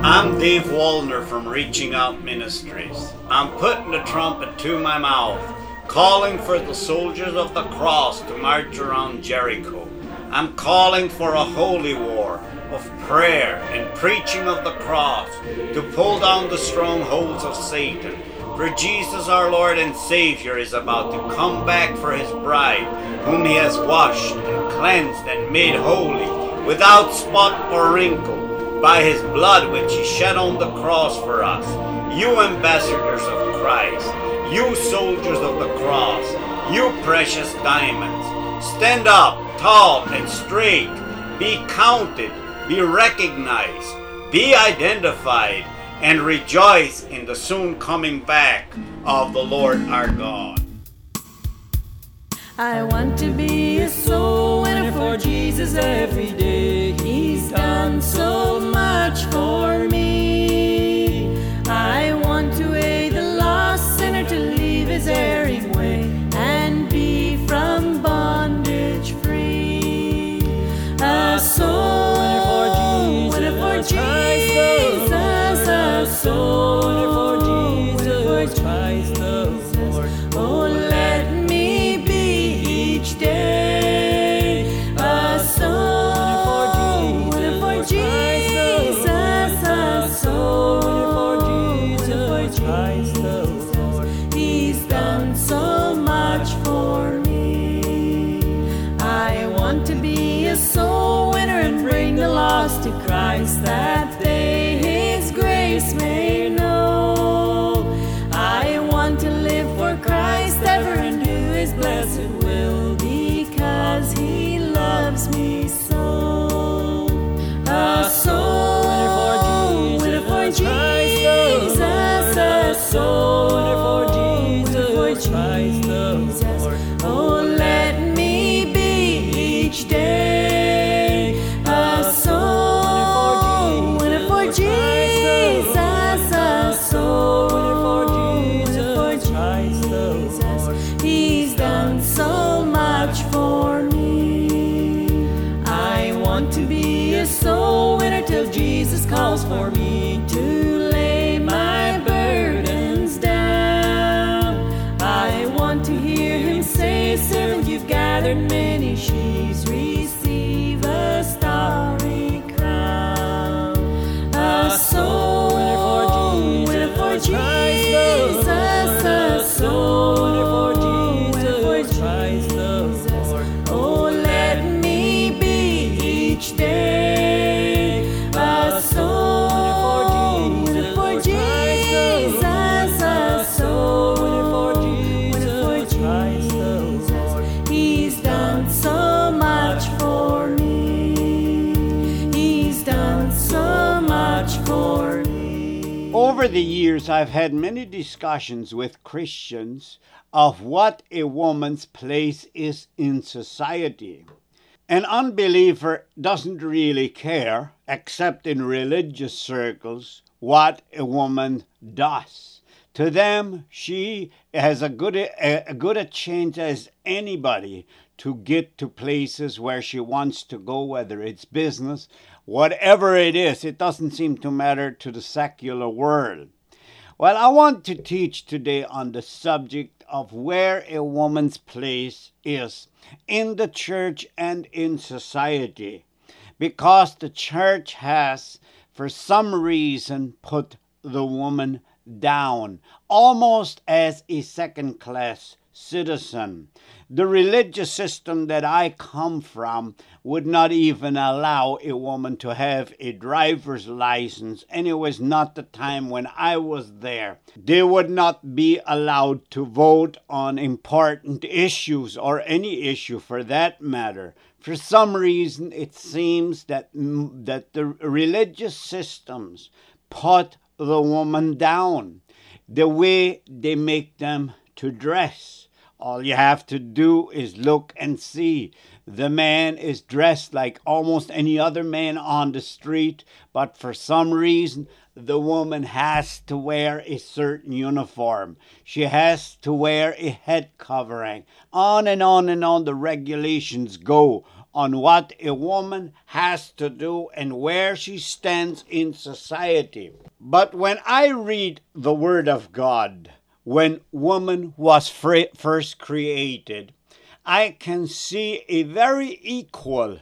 I'm Dave Wallner from Reaching Out Ministries. I'm putting the trumpet to my mouth, calling for the soldiers of the cross to march around Jericho. I'm calling for a holy war of prayer and preaching of the cross to pull down the strongholds of Satan. For Jesus our Lord and Savior is about to come back for his bride, whom he has washed and cleansed and made holy, without spot or wrinkle, by his blood which he shed on the cross for us. You ambassadors of Christ, you soldiers of the cross, you precious diamonds, stand up tall and straight, be counted, be recognized, be identified, and rejoice in the soon coming back of the Lord our God. I want to be a soul winner for Jesus every day. He's done so much for me. I want to aid the lost sinner to leave his erring way and be from bondage free. A soul winner for Jesus, a soul winner for Jesus, Christ the Lord. Oh, let me be each day a soul winner for Jesus, a soul winner for Christ the Lord. He's done so much for me. I want to be a soul winner and bring the lost to Christ, that they his grace may know. I want to live for Christ ever and do his blessed will, because he loves me so. A soul winner for Jesus, a soul winner for Christ the Lord. Oh, let me be each day a soul winner for Jesus, a soul winner for Christ the Lord. He's done so much for me. I want to be a soul winner till Jesus calls for me to lay my burdens down. I want to hear him say, servant, you've gathered many sheep, receive a starry crown. A soul winner for Jesus, a soul winner for Christ the Lord. Oh, let me be each day a soul winner for Jesus, a soul winner for Christ the Lord. He's done so much for me. He's done so much for me. Over the years, I've had many discussions with Christians of what a woman's place is in society. An unbeliever doesn't really care, except in religious circles, what a woman does. To them, she has a good a chance as anybody to get to places where she wants to go, whether it's business, whatever it is. It doesn't seem to matter to the secular world. Well, I want to teach today on the subject of where a woman's place is in the church and in society, because the church has, for some reason, put the woman down, almost as a second-class citizen. The religious system that I come from would not even allow a woman to have a driver's license, and it was not the time when I was there. They would not be allowed to vote on important issues, or any issue for that matter. For some reason, it seems that the religious systems put the woman down. The way they make them to dress. All you have to do is look and see. The man is dressed like almost any other man on the street, but for some reason, the woman has to wear a certain uniform. She has to wear a head covering. On and on and on the regulations go. on what a woman has to do and where she stands in society. But when I read the Word of God, when woman was first created, I can see a very equal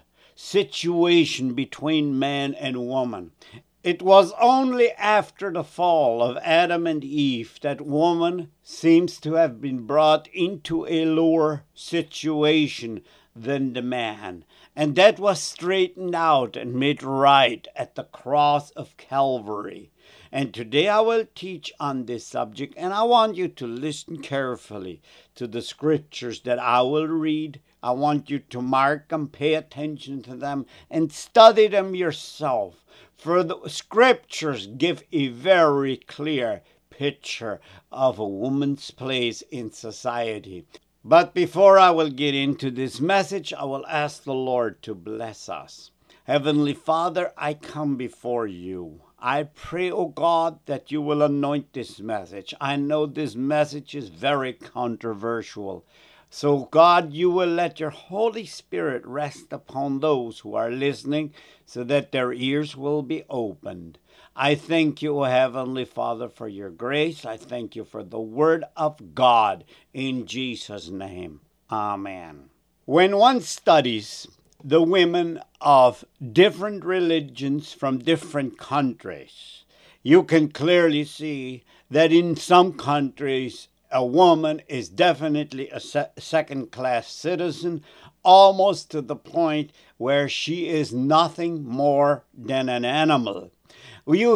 situation between man and woman. It was only after the fall of Adam and Eve that woman seems to have been brought into a lower situation than the man. And that was straightened out and made right at the cross of Calvary. And today I will teach on this subject, and I want you to listen carefully to the scriptures that I will read. I want you to mark them, pay attention to them, and study them yourself. For the scriptures give a very clear picture of a woman's place in society. But before I will get into this message, I will ask the Lord to bless us. Heavenly Father, I come before you. I pray, O God, that you will anoint this message. I know this message is very controversial. So, God, you will let your Holy Spirit rest upon those who are listening so that their ears will be opened. I thank you, O Heavenly Father, for your grace. I thank you for the Word of God. In Jesus' name, amen. When one studies the women of different religions from different countries, you can clearly see that in some countries, a woman is definitely a second-class citizen, almost to the point where she is nothing more than an animal. You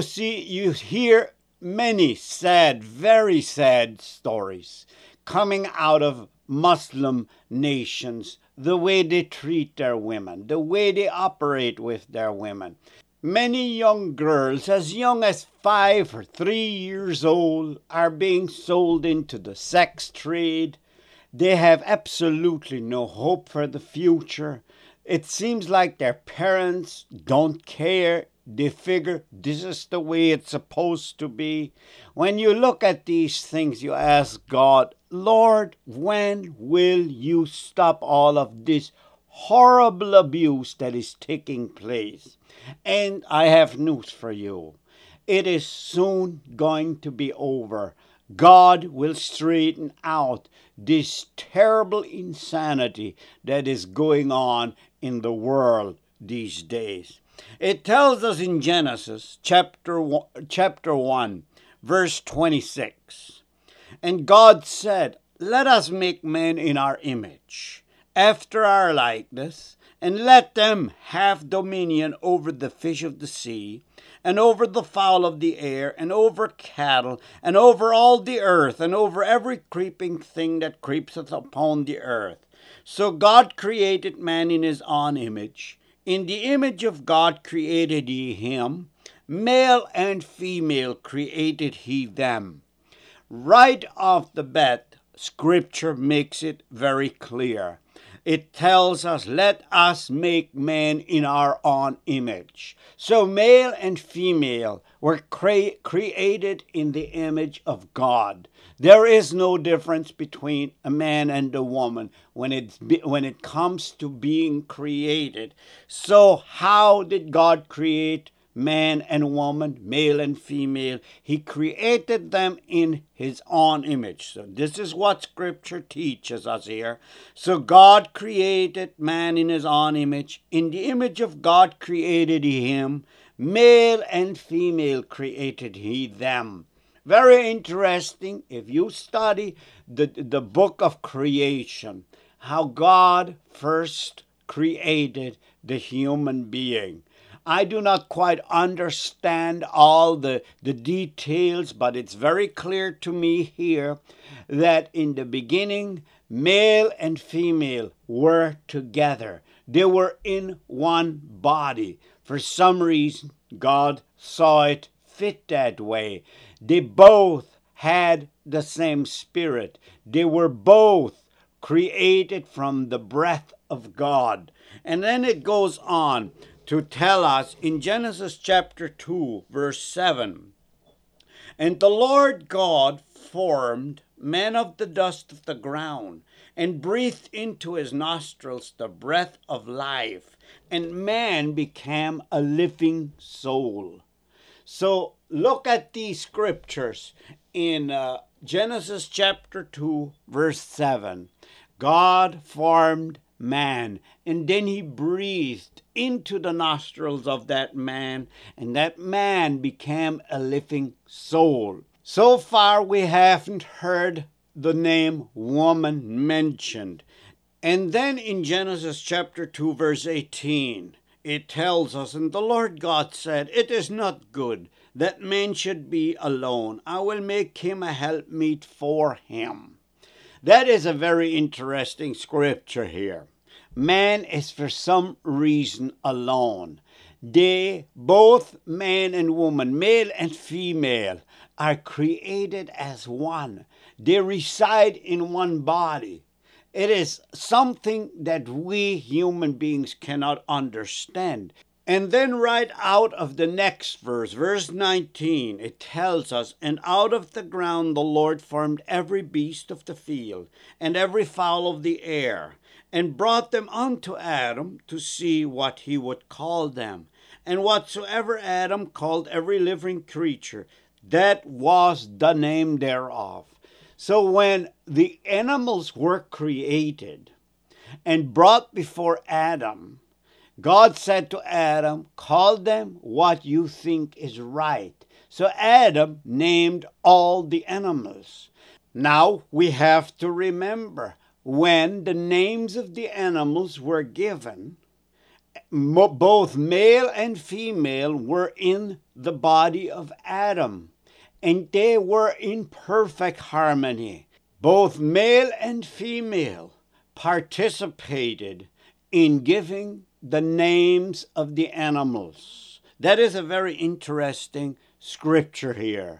hear many sad, very sad stories coming out of Muslim nations, the way they treat their women, the way they operate with their women. Many young girls, as young as 5 or 3 years old, are being sold into the sex trade. They have absolutely no hope for the future. It seems like their parents don't care. They figure this is the way it's supposed to be. When you look at these things, you ask God, Lord, when will you stop all of this horrible abuse that is taking place? And I have news for you. It is soon going to be over. God will straighten out this terrible insanity that is going on in the world these days. It tells us in Genesis chapter 1, verse 26. And God said, let us make man in our image, after our likeness, and let them have dominion over the fish of the sea, and over the fowl of the air, and over cattle, and over all the earth, and over every creeping thing that creepeth upon the earth. So God created man in his own image. In the image of God created he him. Male and female created he them. Right off the bat, Scripture makes it very clear. It tells us, let us make man in our own image. So male and female were created in the image of God. There is no difference between a man and a woman when it comes to being created. So how did God create man and woman, male and female? He created them in his own image. So this is what Scripture teaches us here. So God created man in his own image. In the image of God created he him. Male and female created he them. Very interesting if you study the book of creation, how God first created the human being. I do not quite understand all the details, but it's very clear to me here that in the beginning, male and female were together. They were in one body. For some reason, God saw it fit that way. They both had the same spirit. They were both created from the breath of God. And then it goes on to tell us in Genesis chapter 2, verse 7, And the Lord God formed man of the dust of the ground, and breathed into his nostrils the breath of life, and man became a living soul. So look at these scriptures in Genesis chapter 2, verse 7. God formed man, and then he breathed into the nostrils of that man, and that man became a living soul. So far, we haven't heard the name woman mentioned. And then in Genesis chapter 2, verse 18, it tells us, and the Lord God said, "It is not good that man should be alone. I will make him a helpmeet for him." That is a very interesting scripture here. Man is for some reason alone. They, both man and woman, male and female, are created as one. They reside in one body. It is something that we human beings cannot understand. And then right out of the next verse, verse 19, it tells us, "And out of the ground the Lord formed every beast of the field, and every fowl of the air, and brought them unto Adam to see what he would call them. And whatsoever Adam called every living creature, that was the name thereof." So when the animals were created and brought before Adam, God said to Adam, "Call them what you think is right." So Adam named all the animals. Now we have to remember, when the names of the animals were given, both male and female were in the body of Adam, and they were in perfect harmony. Both male and female participated in giving the names of the animals. That is a very interesting scripture here.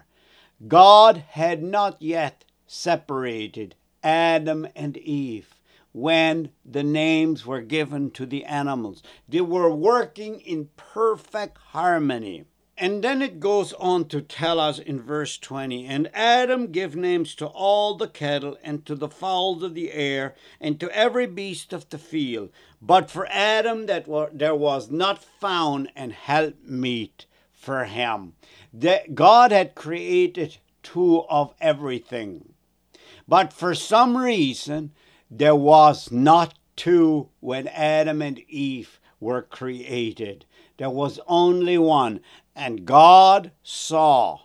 God had not yet separated Adam and Eve when the names were given to the animals. They were working in perfect harmony. And then it goes on to tell us in verse 20, "And Adam gave names to all the cattle, and to the fowls of the air, and to every beast of the field. But for Adam there was not found an helpmeet for him." God had created two of everything. But for some reason, there was not two when Adam and Eve were created. There was only one. And God saw,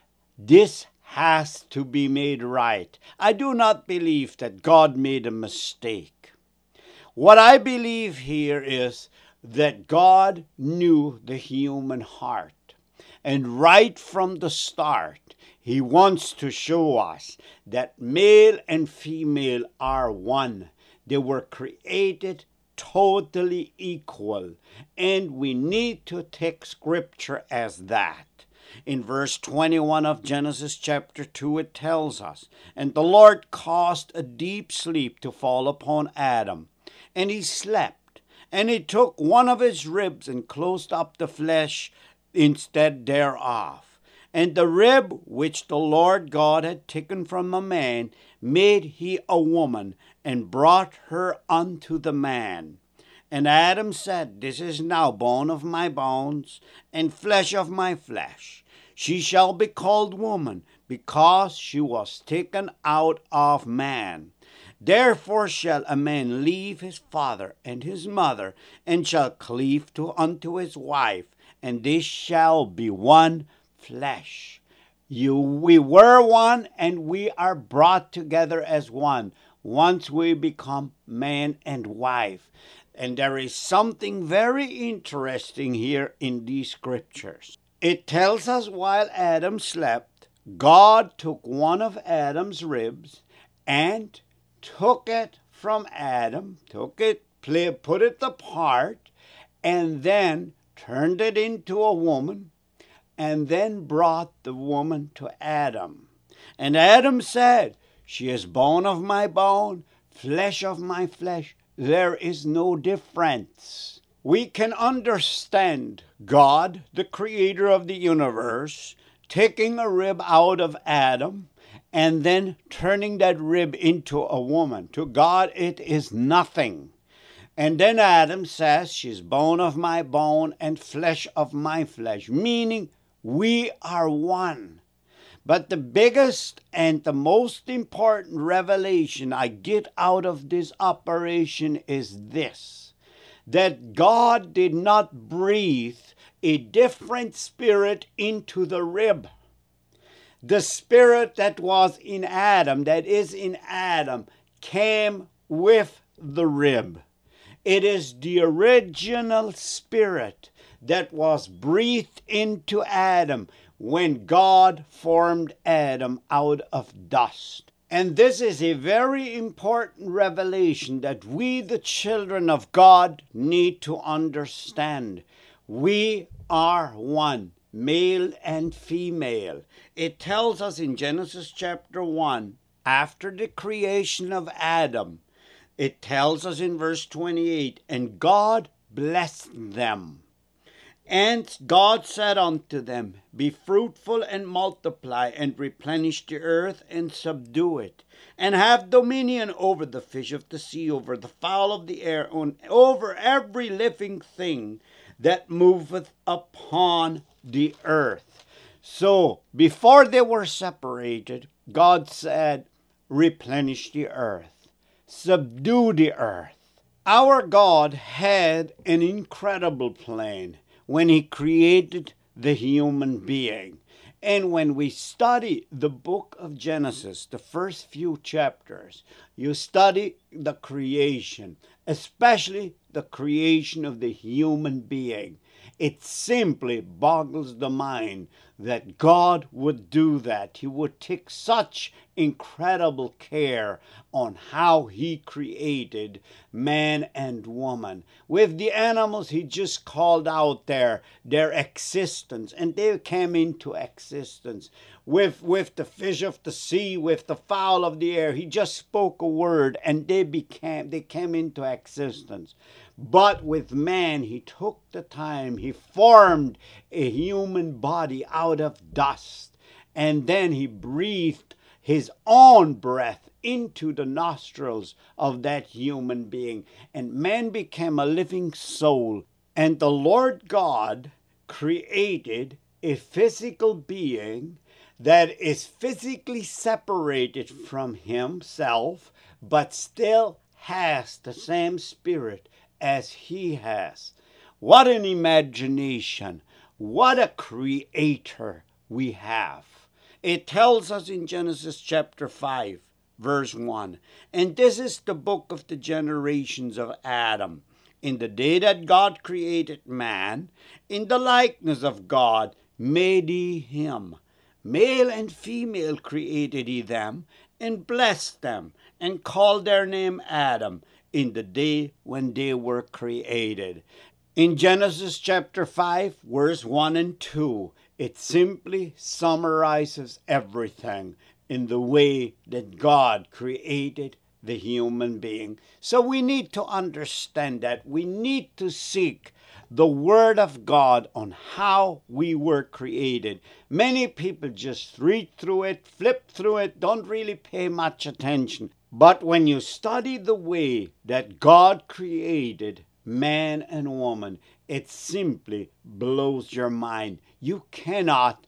this has to be made right. I do not believe that God made a mistake. What I believe here is that God knew the human heart. And right from the start, he wants to show us that male and female are one. They were created totally equal, and we need to take scripture as that. In verse 21 of Genesis chapter 2, it tells us, "And the Lord caused a deep sleep to fall upon Adam, and he slept. And he took one of his ribs and closed up the flesh instead thereof. And the rib which the Lord God had taken from a man made he a woman, and brought her unto the man. And Adam said, This is now bone of my bones, and flesh of my flesh. She shall be called woman, because she was taken out of man. Therefore shall a man leave his father and his mother, and shall cleave unto his wife, and they shall be one flesh." We were one, and we are brought together as one once we become man and wife. And there is something very interesting here in these scriptures. It tells us while Adam slept, God took one of Adam's ribs and took it from Adam, put it apart, and then turned it into a woman, and then brought the woman to Adam. And Adam said, She is bone of my bone, flesh of my flesh. There is no difference. We can understand God, the creator of the universe, taking a rib out of Adam and then turning that rib into a woman. To God, it is nothing. And then Adam says, she's bone of my bone and flesh of my flesh, meaning we are one. But the biggest and the most important revelation I get out of this operation is this, that God did not breathe a different spirit into the rib. The spirit that was in Adam, that is in Adam, came with the rib. It is the original spirit that was breathed into Adam when God formed Adam out of dust. And this is a very important revelation that we, the children of God, need to understand. We are one, male and female. It tells us in Genesis chapter 1, after the creation of Adam, it tells us in verse 28, and God blessed them. And God said unto them, be fruitful and multiply, and replenish the earth and subdue it, and have dominion over the fish of the sea, over the fowl of the air, over every living thing that moveth upon the earth. So, before they were separated, God said, replenish the earth, subdue the earth. Our God had an incredible plan when He created the human being. And when we study the book of Genesis, the first few chapters, you study the creation, especially the creation of the human being. It simply boggles the mind that God would do that. He would take such incredible care on how He created man and woman. With the animals, He just called out their existence, and they came into existence. With the fish of the sea, with the fowl of the air, He just spoke a word, and they came into existence. But with man, He took the time, He formed a human body out of dust, and then He breathed His own breath into the nostrils of that human being, and man became a living soul. And the Lord God created a physical being that is physically separated from Himself, but still has the same spirit as He has. What an imagination! What a creator we have. It tells us in Genesis chapter 5, verse 1, and this is the book of the generations of Adam. In the day that God created man, in the likeness of God made He him. Male and female created He them, and blessed them, and called their name Adam, in the day when they were created. In Genesis chapter 5, verse 1 and 2, it simply summarizes everything in the way that God created the human being. So we need to understand that. We need to seek the Word of God on how we were created. Many people just read through it, flip through it, don't really pay much attention. But when you study the way that God created man and woman, it simply blows your mind. You cannot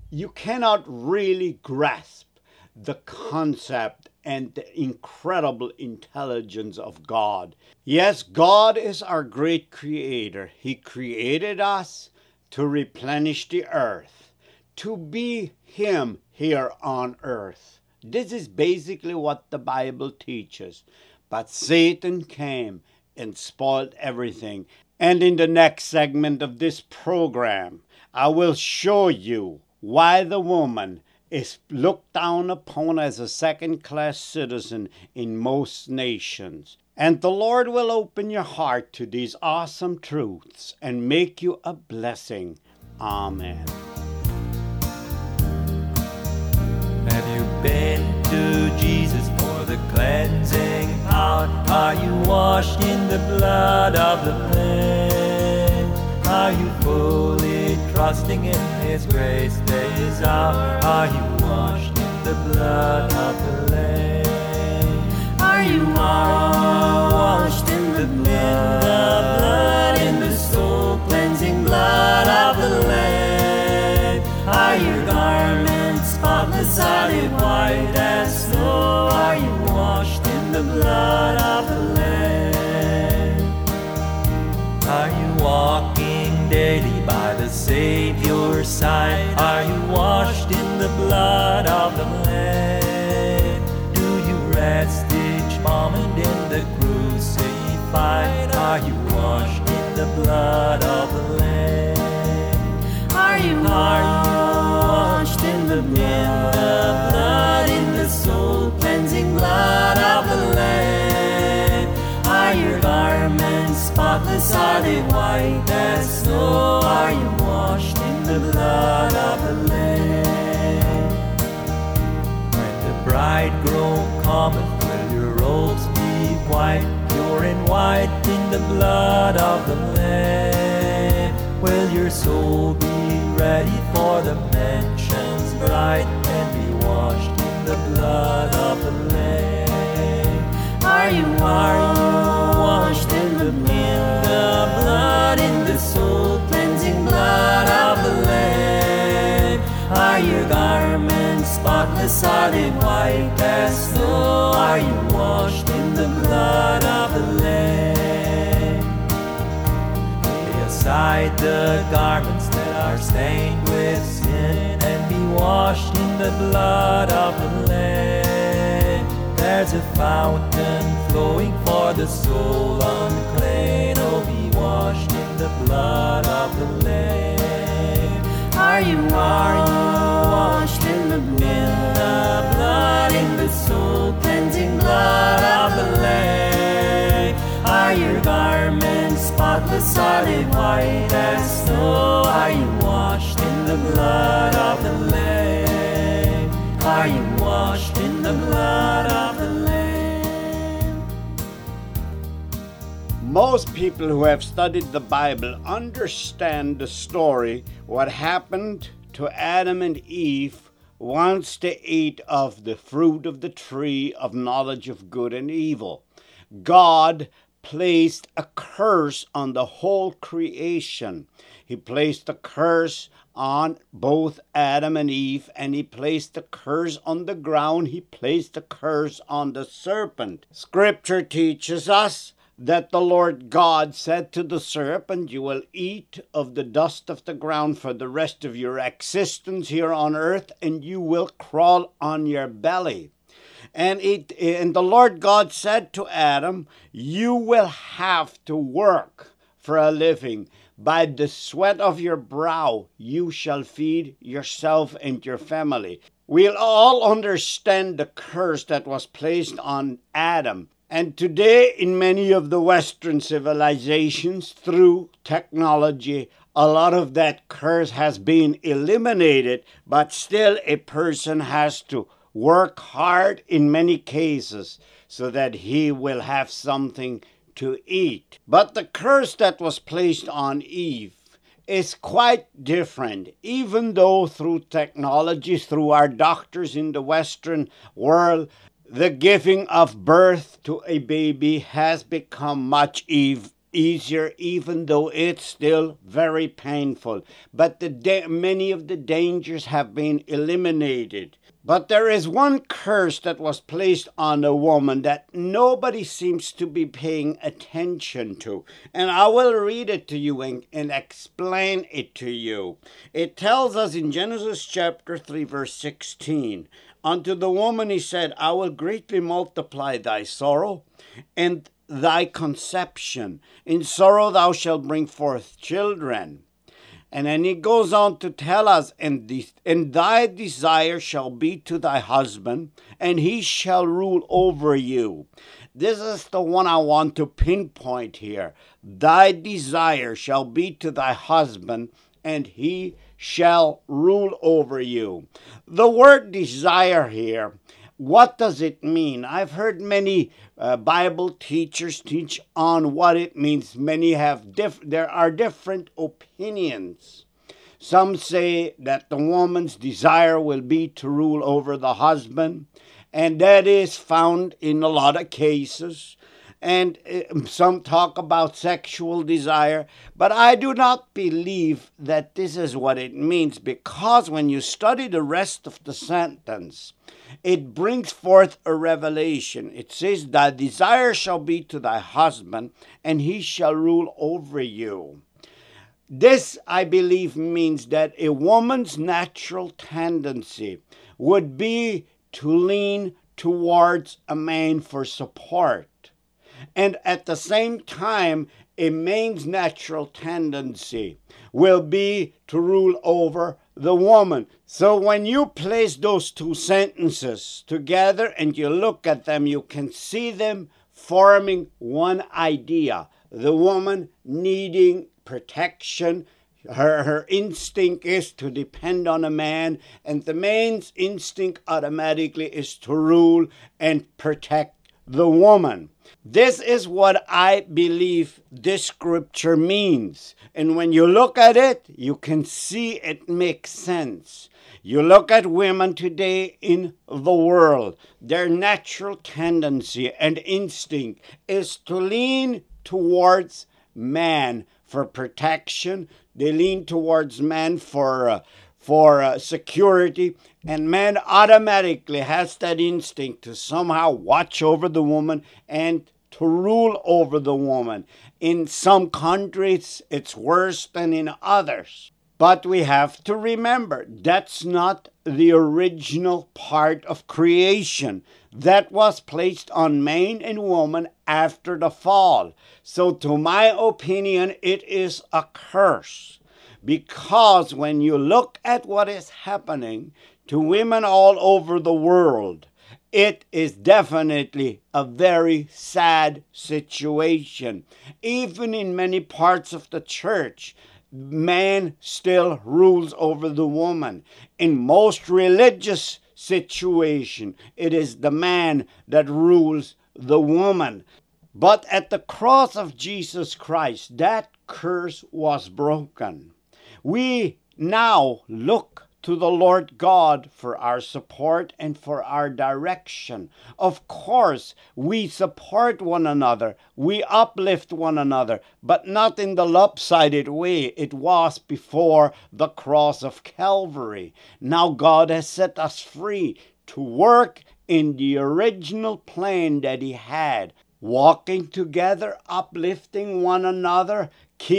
really grasp the concept and the incredible intelligence of God. Yes, God is our great creator. He created us to replenish the earth, to be Him here on earth. This is basically what the Bible teaches. But Satan came and spoiled everything. And in the next segment of this program, I will show you why the woman is looked down upon as a second-class citizen in most nations. And the Lord will open your heart to these awesome truths and make you a blessing. Amen. Have you been to Jesus for the cleansing power? Are you washed in the blood of the Lamb? Are you fully trusted trusting in His grace day is out. Are you washed in the blood of the Lamb? Are you washed in the blood, in the soul cleansing blood of the Lamb? Are your garments spotless, are they white as snow? Are you washed in the blood of the Lamb? Are you walking daily by the Savior's side? Are you washed in the blood of the Lamb? Do you rest each moment in the crucified? Are you washed in the blood of the Lamb? Are you washed in the blood, in the soul cleansing blood of the Lamb? Are your garments spotless, are they white as snow? Are you washed in the blood of the Lamb? When the bridegroom cometh, will your robes be white, pure and white in the blood of the Lamb? Will your soul be ready for the mansion's bride, and be washed in the blood of the Lamb? Are you washed in the blood, in the soul cleansing blood of the Lamb? Are your garments spotless, are they white as snow? Are you washed in the blood of the Lamb? Lay aside the garments that are stained with sin, and be washed in the blood of the Lamb. There's a fountain flowing for the soul unclean. Oh, be washed in the blood of the Lamb. Are you washed in the blood, in the soul cleansing blood of the Lamb? Are your garments spotless, are they white as snow? Are you washed in the blood of the Lamb? Are you washed in the blood of the Lamb? Most people who have studied the Bible understand the story, what happened to Adam and Eve once they ate of the fruit of the tree of knowledge of good and evil. God placed a curse on the whole creation. He placed a curse on both Adam and Eve, and he placed a curse on the ground. He placed a curse on the serpent. Scripture teaches us that the Lord God said to the serpent, you will eat of the dust of the ground for the rest of your existence here on earth, and you will crawl on your belly. And the Lord God said to Adam, you will have to work for a living. By the sweat of your brow you shall feed yourself and your family. We'll all understand the curse that was placed on Adam. And today, in many of the Western civilizations, through technology, a lot of that curse has been eliminated, but still a person has to work hard in many cases so that he will have something to eat. But the curse that was placed on Eve is quite different, even though through technology, through our doctors in the Western world, the giving of birth to a baby has become much easier, even though it's still very painful. But many of the dangers have been eliminated. But there is one curse that was placed on a woman that nobody seems to be paying attention to. And I will read it to you and explain it to you. It tells us in Genesis chapter 3, verse 16, unto the woman he said, I will greatly multiply thy sorrow and thy conception. In sorrow thou shalt bring forth children. And then he goes on to tell us, and thy desire shall be to thy husband, and he shall rule over you. This is the one I want to pinpoint here. Thy desire shall be to thy husband, and he shall rule over you. The word desire here, what does it mean? I've heard many Bible teachers teach on what it means. Many have there are different opinions. Some say that the woman's desire will be to rule over the husband, and that is found in a lot of cases. And some talk about sexual desire, but I do not believe that this is what it means, because when you study the rest of the sentence, it brings forth a revelation. It says, thy desire shall be to thy husband, and he shall rule over you. This, I believe, means that a woman's natural tendency would be to lean towards a man for support. And at the same time, a man's natural tendency will be to rule over the woman. So when you place those two sentences together and you look at them, you can see them forming one idea. The woman needing protection. Her instinct is to depend on a man, and the man's instinct automatically is to rule and protect the woman. This is what I believe this scripture means. And when you look at it, you can see it makes sense. You look at women today in the world, their natural tendency and instinct is to lean towards man for protection. They lean towards man for security, and man automatically has that instinct to somehow watch over the woman and to rule over the woman. In some countries, it's worse than in others. But we have to remember, that's not the original part of creation. That was placed on man and woman after the fall. So to my opinion, it is a curse. Because when you look at what is happening to women all over the world, it is definitely a very sad situation. Even in many parts of the church, man still rules over the woman. In most religious situations, it is the man that rules the woman. But at the cross of Jesus Christ, that curse was broken. We now look to the Lord God for our support and for our direction. Of course, we support one another, we uplift one another, but not in the lopsided way it was before the cross of Calvary. Now God has set us free to work in the original plan that He had, walking together, uplifting one another,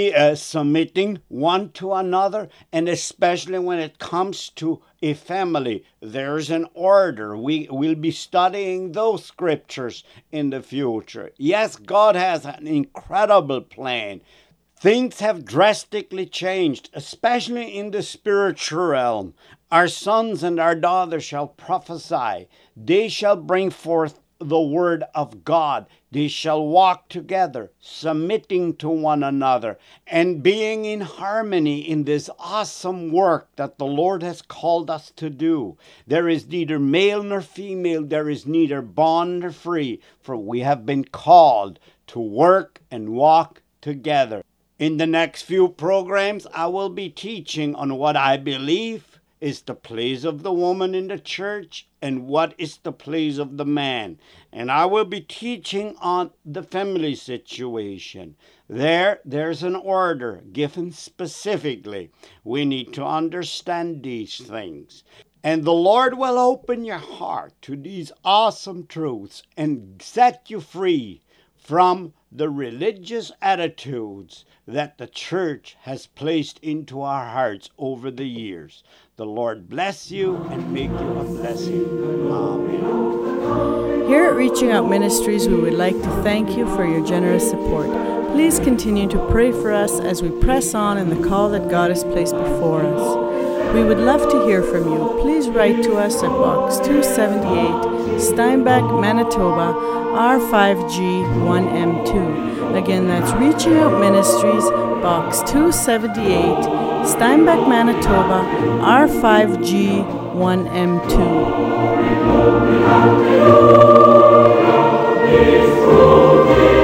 submitting one to another, and especially when it comes to a family, there's an order. We will be studying those scriptures in the future. Yes, God has an incredible plan. Things have drastically changed, especially in the spiritual realm. Our sons and our daughters shall prophesy. They shall bring forth the word of God. They shall walk together, submitting to one another, and being in harmony in this awesome work that the Lord has called us to do. There is neither male nor female, there is neither bond nor free, for we have been called to work and walk together. In the next few programs, I will be teaching on what I believe is the place of the woman in the church and what is the place of the man. And I will be teaching on the family situation. There's an order given specifically. We need to understand these things. And the Lord will open your heart to these awesome truths and set you free from the religious attitudes that the church has placed into our hearts over the years. The Lord bless you and make you a blessing. Amen. Here at Reaching Out Ministries, we would like to thank you for your generous support. Please continue to pray for us as we press on in the call that God has placed before us. We would love to hear from you. Please write to us at Box 278, Steinbach, Manitoba, R5G 1M2. Again, that's Reaching Out Ministries, Box 278, Steinbach, Manitoba, R5G 1M2.